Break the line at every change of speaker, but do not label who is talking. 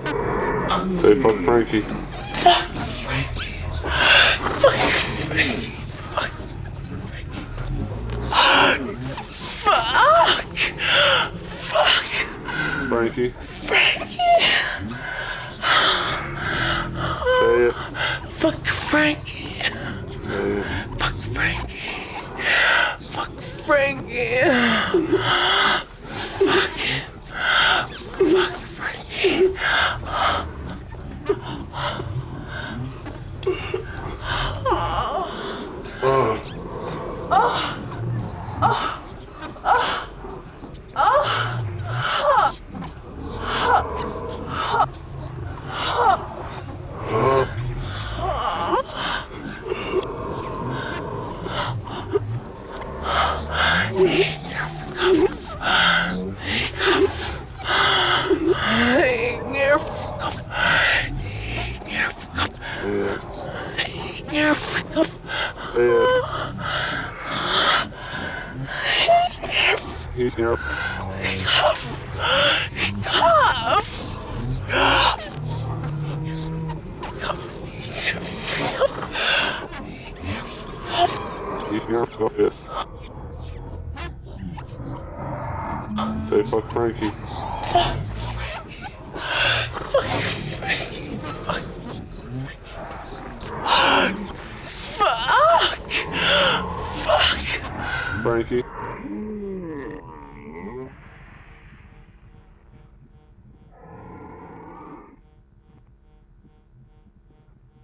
Say fuck Frankie.
Fuck Frankie. Fuck Frankie. Fuck
Frankie.
Frankie.
Say it.
Fuck Frankie.
Say it.
Fuck Frankie. Fuck Frankie. Fuck. Fuck Frankie.
He's here. He's here. Go fist. Say fuck Frankie.
Fuck Frankie. Fuck Frankie. Fuck. Fuck. Fuck.
Frankie.